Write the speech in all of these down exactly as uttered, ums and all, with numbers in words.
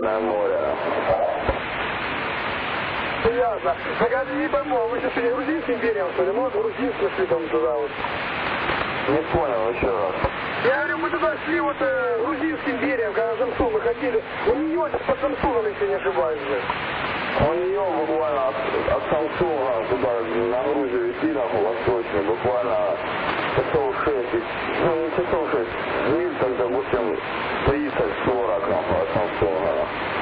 Черное море. Ясно. Так я не пойму, вы сейчас не грузинским империям, что ли? Может, грузинские шли там туда вот? Не понял, еще раз. Я говорю, мы туда шли вот э, грузинским империям, когда Самсун мы ходили. У нее по Самсуном, если не ошибаюсь, же. У нее буквально от, от Самсунга туда на Грузию идти, нахуй, восточный, буквально часов шесть, ну не часов шесть, миль, так, допустим, тридцать-сорок, нахуй, от Самсунга.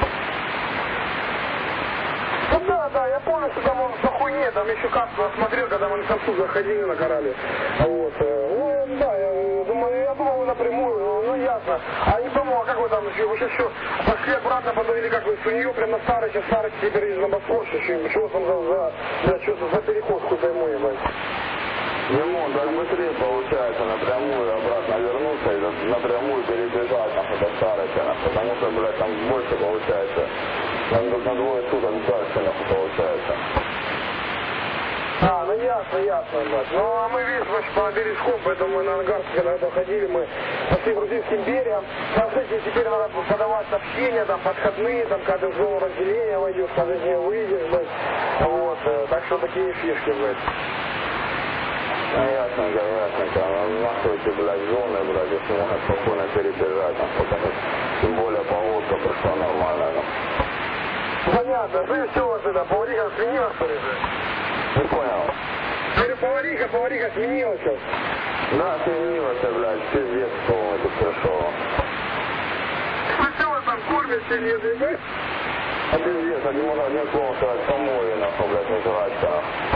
Ну да, да, я помню, что там он по хуйне, там еще карту осмотрел, когда мы на Самсу заходили на корабле. Вот, э, ну да, я думаю, я думал, вы напрямую, ну ясно. А не думал, а как вы там, вы сейчас что, пошли обратно, потом или как вы, с нее прям на старости, старости теперь из на Босфор, что там за, за, за, что за переход, хуй пойму, ебать. Ему так быстрее получается напрямую обратно вернуться и напрямую перебежать нахуй до старости, потому что, блядь, там больше получается. Там на двое суток дальше нахуй получается. А, ну ясно, ясно, блядь. Ну, а мы, видишь, мы по бережком, поэтому мы на Ангарске, когда это ходили, мы пошли грузинским берегом. Скажите, теперь надо подавать сообщения, там, подходные, там, когда ты в зону разделения войдешь, когда из нее выйдешь, блядь. Вот, так что такие фишки, блядь. Ну, ясненько, ясненько. Нахуй эти, блядь, зоны, блядь, если можно спокойно перебежать, нахуй, потому что тем более погодка пришла нормальная, нахуй. Понятно, ты все вот это, повариха сменилась, что ли? Не понял. Говорю, повариха, повариха сменилась сейчас. Да, сменилась, блядь, пиздец, полный тут пришел. Ну что вы там кормите, не ебать? А пиздец, один может один слово сказать, помой, нахуй, блядь, не жрачка, нахуй.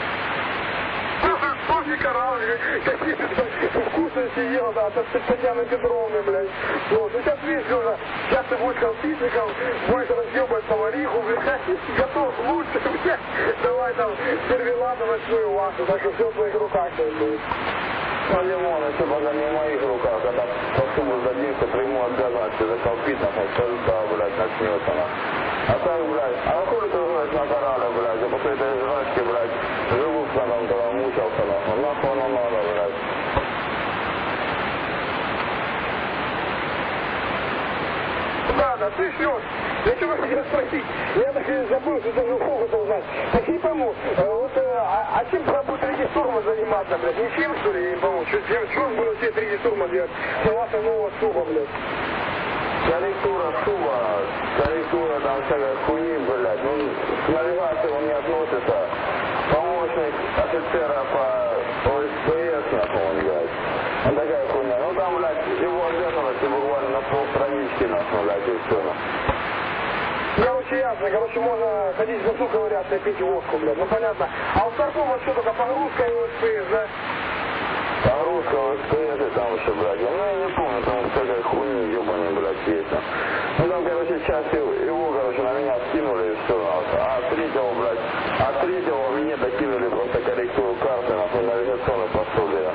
Вспомни корабль, какие-то вкусности ел, да, от Татьяны Петровны, блядь. Вот, ну сейчас видишь, уже, сейчас ты будешь конфитником, будешь разъебать повариху, блядь, готов лучше, блядь. Давай там сервелата ночную вашу, так что все в твоих руках сейчас будет. Ну, Лимон, если пока не в моих руках, когда повсюду задимся, приму обязанности за колпитов, когда, блядь, начнется, нахуй. А так, блядь, а хули ты жрешь на корабле, блядь, я после этой жрачки, блядь, живут с нами, когда мучился, нахуй, нахуй оно надо, блядь. Да, да, ты шлешь. Я что хотел спросить? Я так и забыл, что даже фокус узнать. Так не пойму, вот, а, а чем будет третий штурма заниматься, блядь? Ничем, что ли, я не пойму. Что, чем, что было все третий штурма делать? Согласно нового шуба, блядь. Корректура шуба, корректура там всякой хуйни, блядь, ну, к навигации он не относится. Помощник офицера по ОСПС, нахуй, блядь. Он такая хуйня. Ну там, блядь, его обязанности буквально на полстранички, нахуй, блядь, и все. Короче, ясно. Короче, можно ходить в носу ковыряться и пить водку, блядь. Ну, понятно. А у Старкова что только погрузка и ОСПС, да? Погрузка ОСПС и там еще, блядь. Ну, я не помню, там всякой хуйни, ебаный, блядь, есть. Ну, там, короче, часть его, короче, на меня скинули и все, нахуй. А третьего, блядь, а третьего мне докинули просто корректуру карты, нахуй, навигационной пособия.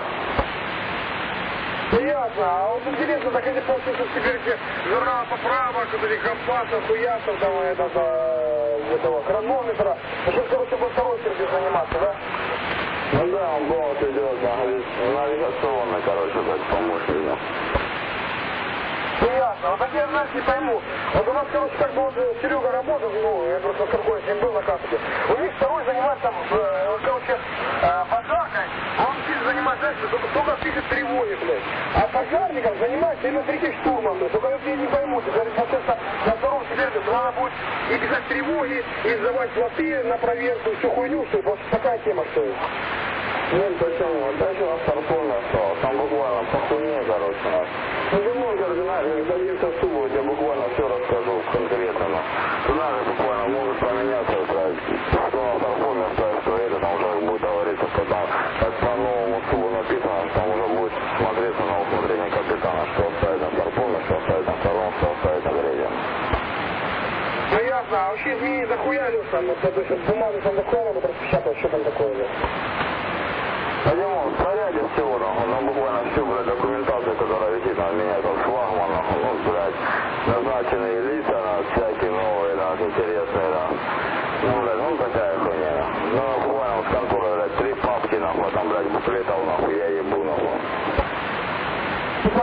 Ясно. А вот интересно, так если получится теперь журнал поправок, вот этих компасов, хуясов, там, этого, этого хронометра. Сейчас, короче, будет второй сервис заниматься, да? Ну да, он бонус идет навигационный, короче, блядь, помощник. Ну ясно. Вот так я, знаешь, не пойму. Вот у нас, короче, как бы вот Серега работал, ну, я просто какой с ним был на кафедре. У них второй занимается, э, вот, короче, э, пожаркой, а он сильно занимается, знаешь, только, только пишет тревоги, блядь. А пожарником занимается именно третий штурмом, блядь. Только я не пойму, ты говоришь, получается, на втором теперь надо будет и писать тревоги, и сдавать флоты на проверку, и всю хуйню, что ли, просто такая тема, что ли. Нет, почему? Дальше у нас Старпон осталось, там буквально по хуйне, короче, нас. Ну, думаю, кардинально, садимся в субу, я тебе буквально все расскажу конкретно. Туда же буквально может поменяться, блядь, что на Старпоне оставить, что это, там уже будет говориться, что там, как по новому субу написано, там уже будет смотреться на усмотрение капитана, что оставить на Старпоне, что оставить на втором, что оставить на третьем. Ну ясно, а вообще изменить дохуя, Леш, там, вот, то есть бумагу там дохуя могут распечатать, что там такое, блядь? Пойдем в порядке всего, нахуй, ну буквально всю, блядь, документацию, которая висит на меня, там, флагман, нахуй, ну, блядь, назначенные лица, на всякие новые, да, интересные, да. Ну, блядь, ну, такая хуйня. Ну, буквально с конторы, блядь, три папки, нахуй, там, блядь, буклетов, нахуй, я ебу, нахуй. Ну, понятно,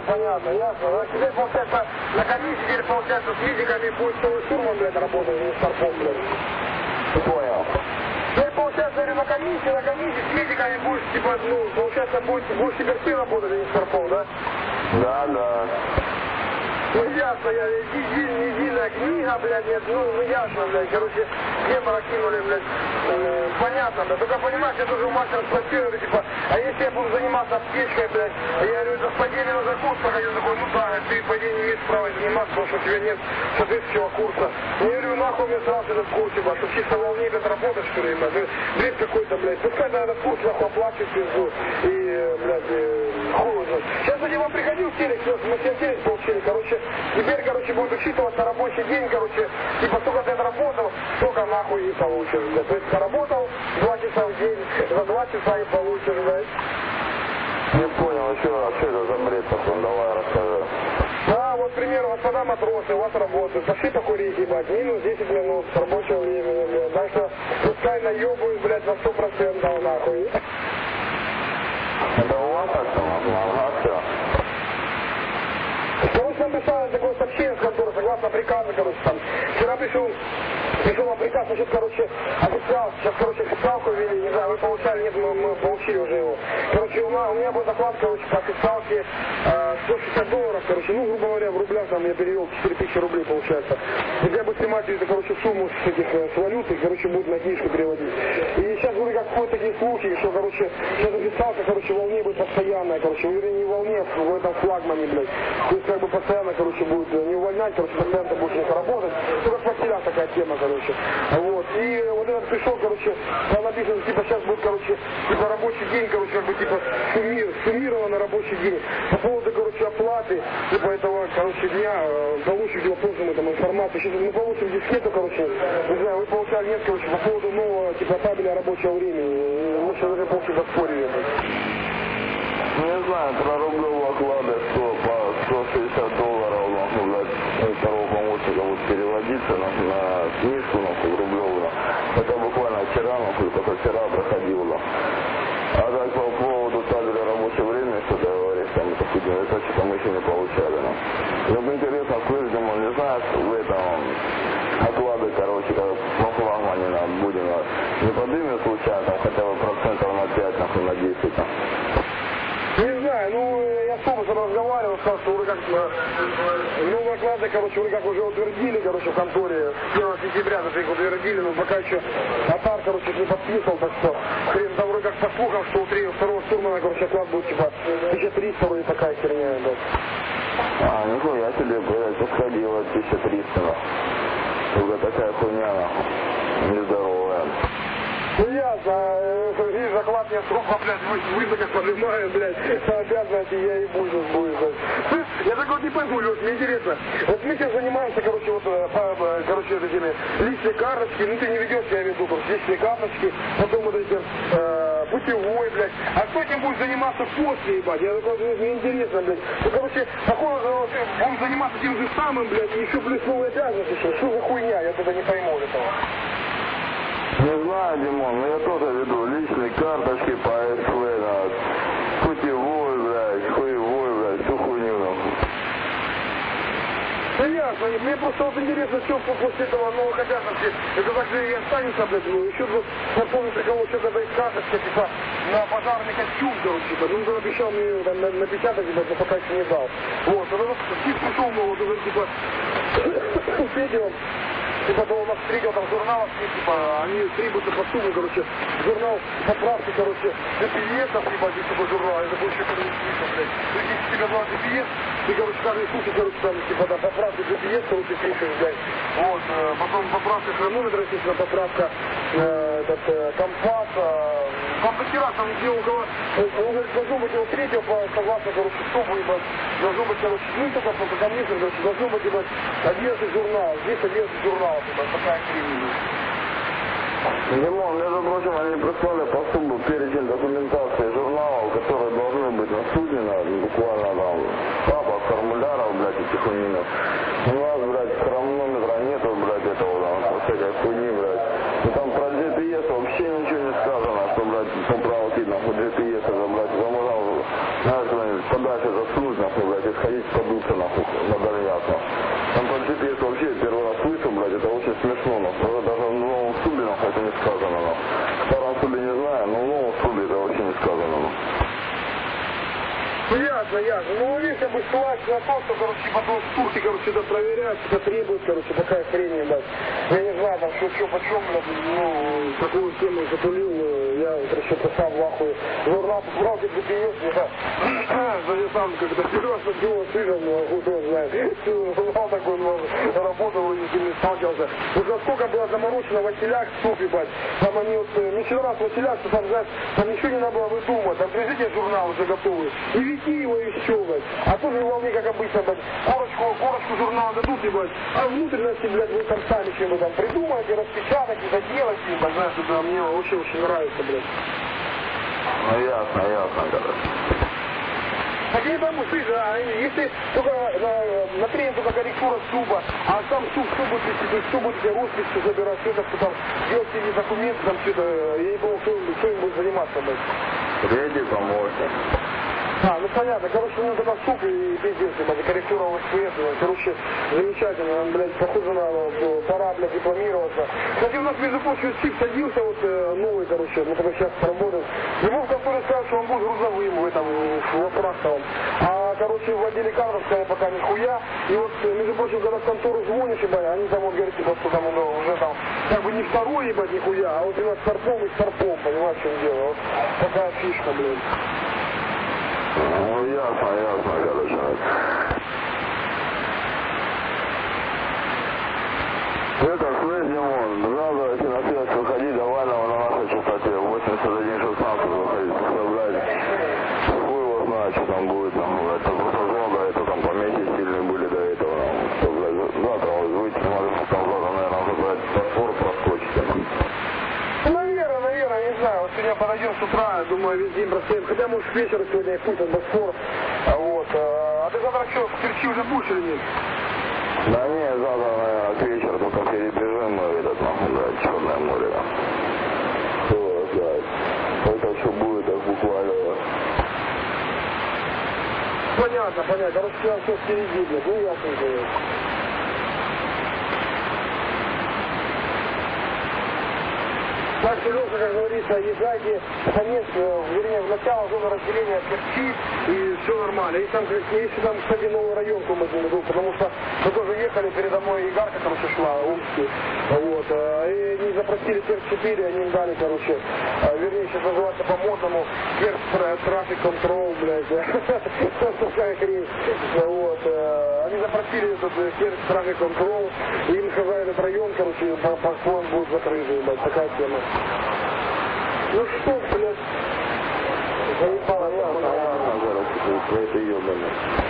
понятно, ясно. А теперь, получается, на комиссии, теперь, получается, с медиками будет целый штурман, блядь, работать, не с торпом, блядь. Не понял. Теперь, получается, говорю, на комиссии, на комиссии с медиками будешь, типа, ну, получается, будешь, будешь теперь ты работать, а не с торпом, да? Да, да. Ну ясно, я, единая книга, блядь, нет, ну, ну ясно, блядь, короче, мне прокинули, блядь, э, понятно, да, только понимаешь, я тоже у мастера спросил, говорю, типа, а если я буду заниматься аптечкой, блядь, я говорю, это в падении нужно курс проходить, он такой, ну да, ты в падении не имеешь права заниматься, потому что у тебя нет соответствующего курса. Я говорю, нахуй мне сразу этот курс, типа, что чисто волне, блядь, работать, что ли, блядь, бред какой-то, блядь, пускай на этот курс, нахуй, оплачивать пизду, и, блядь, хуй его знает. Сейчас, кстати, вам приходил телек, мы все телек получили, короче, теперь, короче, будет учитываться рабочий день, короче, типа, сколько ты отработал, столько нахуй и получишь, блядь. То есть, поработал два часа в день, за два часа и получишь, блядь. Не понял, еще раз, что это за бред такой, давай расскажи. Да, вот, к примеру, господа матросы, у вас работают, пошли покурить, ебать, минус десять минут с рабочего времени, блядь. Так что, пускай наебают, блядь, на сто процентов, нахуй. Это у вас так-то, ага, все. Короче, нам прислали такое сообщение с конторы, согласно приказу, короче, там. Вчера пришел, пришел вам приказ, значит, короче, официал, сейчас, короче, официалку ввели, не знаю, вы получали, нет, мы, мы получили уже его. Короче, у, нас, у меня был заклад, короче, по официалке э, сто шестьдесят долларов, короче, ну, грубо говоря, в рублях, там, я перевел четыре тысячи рублей, получается. Если я буду снимать эту, короче, сумму с этих, с валюты, короче, будет на книжку переводить. И сейчас, вроде как, ходят такие слухи, что, короче, сейчас официалка, короче, в волне будет постоянная, короче, вернее, не в волне, а в этом флагмане, блядь. То есть, как бы, постоянно, короче, будет не увольнять, короче, постоянно будешь не работать. Ну, как в постелях такая тема, короче. Вот. И вот этот пришел, короче, там написано, типа, сейчас будет, короче, типа, рабочий день, короче, как бы, типа, суммир, суммированно рабочий день. По поводу, короче, оплаты, типа, этого, короче, дня, э, получите вопросом там информацию. Сейчас мы получим дискету, короче, не знаю, вы получали нет, короче, по поводу нового, типа, табеля рабочего времени. Мы сейчас уже полчаса заспорили. Не знаю, про рублевые оклады, что по сто шестьдесят долларов, ну, блядь, второго помощника будет переводиться на, на книжку, нахуй, рублевую. Это буквально вчера, нахуй, только вчера проходил, да. А так по поводу табеля рабочего времени, что ты говоришь, там, это хуйня, это что-то мы еще не получали, да. Ну, интересно, слышь, думаю, не знаешь, в этом оклады, короче, когда по флагмане нам будем, не подымет случайно, там, хотя бы процентов на пять, нахуй, на десять, там. Не знаю, ну, я с Томасом разговаривал, сказал, что уже как новые оклады, короче, уже как уже утвердили, короче, в конторе, с первого сентября даже их утвердили, но пока еще Атар, короче, не подписывал, так что, хрен, там вроде как по слухам, что у третьего, второго штурмана, короче, оклад будет, типа, тысяча триста, вроде такая херня, да. А, нихуя себе, блядь, подходила тысяча триста, нахуй. Только такая хуйня, нахуй, нездоровая. Ну ясно, видишь, заклад мне срок, блядь, высоко поднимаю, блядь, обязанности я и буду сейчас будет, блядь. Я так вот не пойму, Леш, мне интересно. Вот мы сейчас занимаемся, короче, вот, по, короче, этими личные карточки, ну ты не ведешь, я веду, короче, личные карточки, потом вот эти, э, путевой, блядь. А кто этим будет заниматься после, ебать? Я такой, мне интересно, блядь. Ну, короче, походу, он заниматься тем же самым, блядь, и еще плюс новые обязанности, что, что за хуйня, я тогда не пойму этого. Не знаю, Димон, но я тоже веду личные карточки по СВ, да, путевой, блядь, хуевой, блядь, всю хуйню, нахуй. Ну ясно, мне просто вот интересно, что после этого новых обязанностей, это так же и останется, блядь, ну, еще вот, напомню, прикол, что когда из карточки, типа, на пожарный костюм, короче, типа, ну, он обещал мне там напечатать, типа, но пока еще не дал. Вот, а вот, Стив пришел, мол, вот, уже, типа, Федя, типа, то у нас встретил там журналов, типа, они требуются по сумме, короче, журнал поправки, короче, джи пи эс, типа, здесь такой журнал, это больше, короче, блядь, если тебе два джи пи эс, ты, короче, каждый сутки, короче, там, типа, да, поправки джи пи эс, короче, пишешь, блядь, вот, э, потом поправка хронометра, естественно, поправка, э, этот, э, компас, э, комплектира, там, где у кого, э, он говорит, должно быть его третьего, согласно, короче, стопу, ебать, должно быть, короче, ну, только по комиссии, короче, должно быть, ебать, одиннадцать журналов, здесь одиннадцать журналов, ебать, такая хрень. Димон, между прочим, они прислали по сумму перечень документации журналов, которые должны быть на судне, буквально там, папа, формуляров, блядь, этих хуйнинов. У нас, блядь, хронометра нету, блядь, этого, там, всякой хуйни, блядь. И там про джи пи эс вообще ничего не сказано, что, блядь, поправки, нахуй, джи пи эс, это, блядь, замужал, надо что-нибудь подальше засунуть, нахуй, блядь, исходить. смешно, но даже в новом субе, но это не сказано, но в старом субе не знаю, но в новом субе это вообще не сказано. Но. Ну ясно, ясно. Ну видишь, как бы ссылаться на то, что, короче, потом турки, короче, это проверяют, это требуют, короче, такая хрень, ебать. Я не знаю, там, что, что, почем, блядь, ну, такую тему затулил, я, короче, сам в ахуе. Журнал, брал, где ты пьешь, я сам, когда серьезно дело сыграл, ну, хуй он знает. Журнал такой, ну, работал и с ними сталкивался. Вот насколько было заморочено Василяк, суп, ебать. Там они вот, ну, еще раз Василяк, что там, знаешь, там ничего не надо было выдумывать, там, привезите журнал уже готовый. И вези его и все, блядь. А тут же волне, как обычно, блядь, корочку, корочку журнала дадут, ебать, а внутренности, блядь, вы там сами чем вы там придумаете, распечатаете, заделаете, ебать, знаешь, это мне очень-очень нравится, блядь. Ну ясно, ясно, короче. Так я не пойму, слышь, а если только на, на тренинг только корректура суба, а сам суп, что будет, то есть, что будет роспись, что забирать, что это, что там, делать эти документы, там, что-то, я не помню, кто, кто им будет заниматься, блядь. Третий помощник. А, ну понятно, короче, ну тогда суп и пиздец, ебать, корректура у СПС, короче, замечательно, блядь, похоже на, пора, блядь, дипломироваться. Кстати, у нас, между прочим, Стив садился, вот, новый, короче, мы только сейчас работаем. Ему в конторе сказали, что он будет грузовым в этом, в фрахтовом. А, короче, в отделе кадров сказали, пока нихуя. И вот, между прочим, когда в контору звонишь, ебать, они там, вот, говорят, типа, что там, ну, уже там, как бы не второй, ебать, нихуя, а вот у нас старпом и старпом, понимаешь, в чем дело. Вот такая фишка, блядь. Ну ясно, ясно, короче. Это, слышь, Димон, надо, если на связь выходить, давай на, на нашей частоте восемьдесят один шестнадцать выходить, составлять. Хуй его знает, что там будет, там, блядь, это просто зло до этого, там помехи сильные были до этого, что, блядь, завтра вот выйти, может, там завтра, наверное, надо, блядь, подпор проскочить. Наверное, наверное, не знаю. Вот сегодня подойдем с утра, думаю, весь день простоим. Хотя, может, к вечеру сегодня и путь от Босфор. А, вот. А ты завтра что, в Керчи уже будешь или нет? Да не, завтра, наверное, к вечеру только перебежим мы этот, нахуй, блядь, Черное море, да. Что, блядь, это что будет, так буквально. Понятно, понятно. Короче, сейчас все впереди, блядь. Ну, ясно, конечно. Так что, Леша, как говорится, езжайте в конец, вернее, в начало зоны разделения Керчи, и все нормально. И там, если там, кстати, новый район Кумадин был, потому что мы тоже ехали, передо мной Игарка, короче, шла, Омский, вот, и они запросили Керчь четыре, они им дали, короче, вернее, сейчас называется по-модному Керчь Traffic Control, блядь, такая хрень, вот, они запросили этот Керчь Traffic Control, и им сказали, этот район, короче, по-своему будет закрытый, блядь, такая тема. Ну что, блядь, заебало, понятно, это ебаный.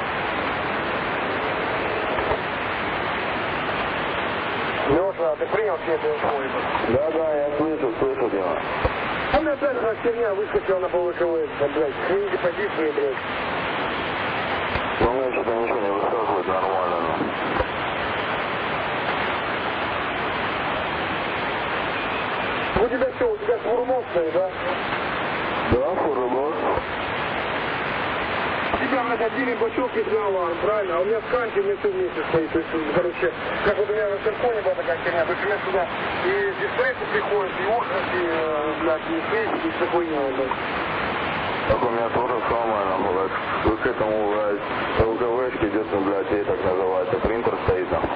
Леша, ты принял все это условия? Да, да, я слышу, слышу, Дима. А мне опять эта херня выскочила на ПВКВ, блядь, смените позиции, блядь. Ну, мне что-то ничего не высказывает нормально, но... У тебя что, у тебя фурмоз стоит, да? Да, фурмоз. У тебя, блядь, отдельный бачок и аварм, правильно? А у меня в канте, у меня все вместе стоит. То есть, короче, как вот у меня на Серфоне была такая херня, то есть у меня сюда и дистрессы приходят, и окрути, блядь, и фейсики, и все хуйня, блядь. Так у меня тоже самое, нам, блядь, вы к этому, блядь, ЛКВшке идет, блядь, ей так называется, принтер стоит там.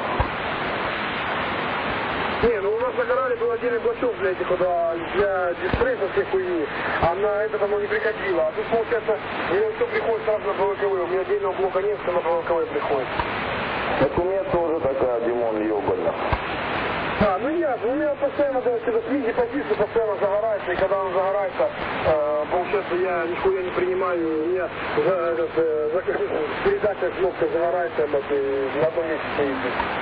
Не, ну у нас на канале был отдельный блочок для этих, да, для дистресса всех хуйни, а на это оно не приходило. А тут, получается, мне все приходит сразу на ПВКВ, у меня отдельного блока нет, все на ПВКВ приходит. Так у меня тоже такая, Димон, ебана. А, ну ясно, у меня постоянно, да, когда с миди позиции постоянно загорается, и когда он загорается, э, получается, я нихуя не принимаю, у меня за, этот, э, за, передача кнопка загорается, вот, и на одном месте стоит.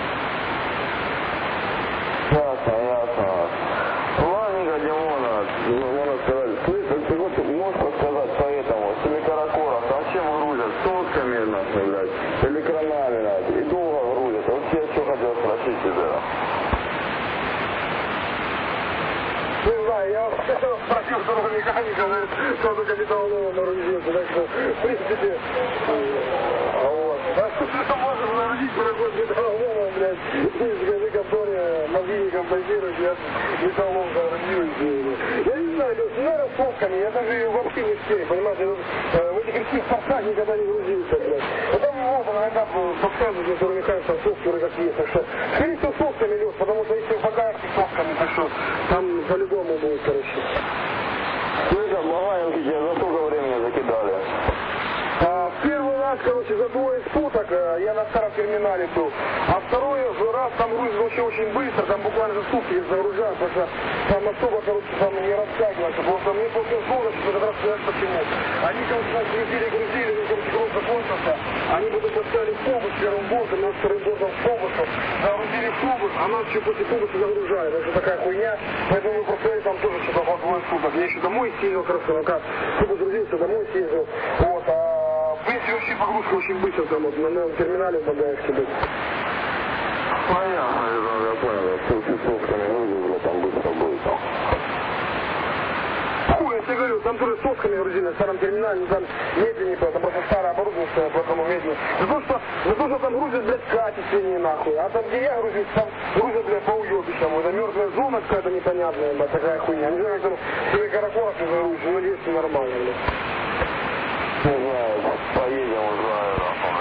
Ясно, ясно. Ладненько, Димона, можно сказать, слышь, ты вот можешь рассказать по этому, семикаракорах, а чем грузят? Сотками, нахуй, блядь, или кранами, блядь, и долго грузят. Вот я что хотел спросить тебя. Не знаю, я спросил второго механика, говорит, что только металлолом наружился, так что, в принципе, а вот. А что можно наружить, дорогой металлолом, блядь, и с газиком Антоне мозги не композирует, я металлом гарантирую. Я не знаю, Леш, не надо с сосками, я даже вообще не в понимаете, в этих каких форсах никогда не грузился, блядь. А там вот он иногда подсказывает, который Михаил там соски как есть, так что, скорее всего, сосками, Леш, потому что если покажете сосками, так что там по-любому будет, короче. Слышь, а Багаевки тебя за сколько времени закидали? А, первый раз, короче, за двое суток а, я на старом терминале был. А второй раз там грузит вообще очень быстро, там буквально за сутки я загружаю, потому что там особо, короче, там не раскачивается. Потому что мне после долго, что этот раз сказать почему. Они, короче, нас грузили, грузили, ну, короче, груз закончился. Они потом поставили в фобус первым бортом, нас вторым бортом в фобусу, загрузили в фобус, а нас еще после фобуса загружали. Так что такая хуйня. Поэтому мы простояли там тоже что-то по двое суток. Я еще домой съездил, хорошо, ну как, фобус грузился, домой съездил. Вот, а в принципе, вообще погрузка очень быстро там, вот, на новом терминале в Багаевке быть. Понятно, я понял, что сосками грузили, там быстро будет. Хуй, я тебе говорю, там тоже сосками грузили на старом терминале, но там медленнее, там просто старое оборудование, поэтому медленнее. За то, что, за то, что там грузят, блядь, качественнее нахуй. А там, где я грузил, там грузят, блядь, по уебищам. Это мертвая зона какая-то непонятная, блядь, такая хуйня. Не знаю, там свои каракоров не загрузишь, но надеюсь, что нормально, блядь. Не знаю, поедем, узнаю,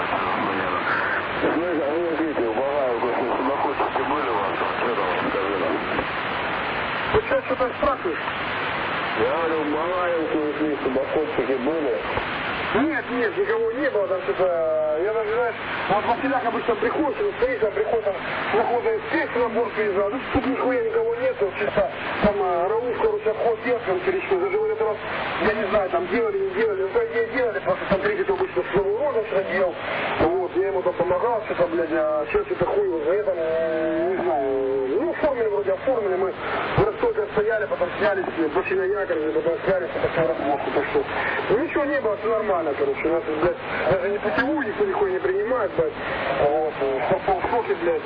ну, а вы видите, у Багаевку, если судоходчики были у вас, что там скажи нам? Ты сейчас что-то спрашиваешь? Я говорю, в Багаевку, если судоходчики были. Нет, нет, никого не было, там что-то, я даже, знаешь, вот Василяк обычно приходит, он стоит, там приходит, там, заходит здесь на борт приезжал, тут, тут нихуя никого нет, чисто, там, Рауф, короче, обход Ярком перешел, даже в этот раз, я не знаю, там делали, не делали, ну, по идее делали, просто там третий обычно с новым розом что-то делал, вот, я ему там помогал, что-то, блядь, а сейчас что-то хуй его за это, не знаю, ну, оформили вроде, оформили, мы столько стояли, потом снялись, пошли на якорь, потом снялись, и потом размовку пошел. Ну, ничего не было, все нормально, короче, у нас, блядь, даже не путевую никто нихуя не принимает, блядь, вот, попал в шоке, блядь,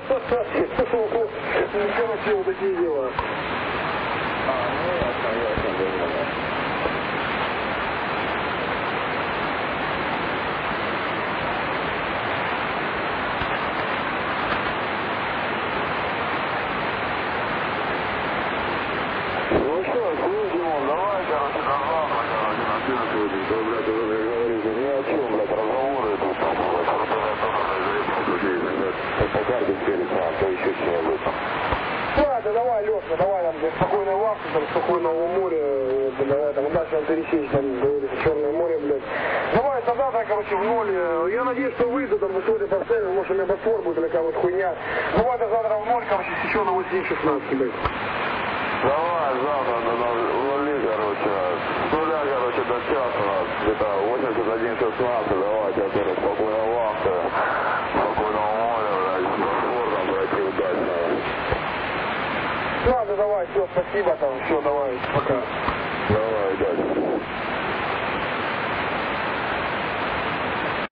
ну, короче, вот такие дела. А, ну, ясно, ясно, ясно. Ну что, Димон, давай, короче, до завтра, короче, на следующий день, то, блядь, уже говорите, ни о чем, блядь, разговоры тут, по карте перейти, а то еще что-нибудь. Ладно, давай, Леша, давай нам спокойной вахты, там, спокойного моря, блядь, там, удачи нам пересечь, там, говорится, Черное море, блядь. Давай, до завтра, короче, в ноль. Я надеюсь, что выйду, там, сегодня поставим, может, у меня Босфор будет, или какая-вот хуйня. Давай до завтра в ноль, короче, еще на восемь шестнадцать, блядь. Давай, завтра до нули, короче, с нуля, короче, до часа у нас, где-то восемьдесят один шестнадцать, давайте, опять спокойной вахты, спокойного моря, блядь, с Босфором, блядь, и удачно. Ладно, давай, все, спасибо, там, все, давай, пока.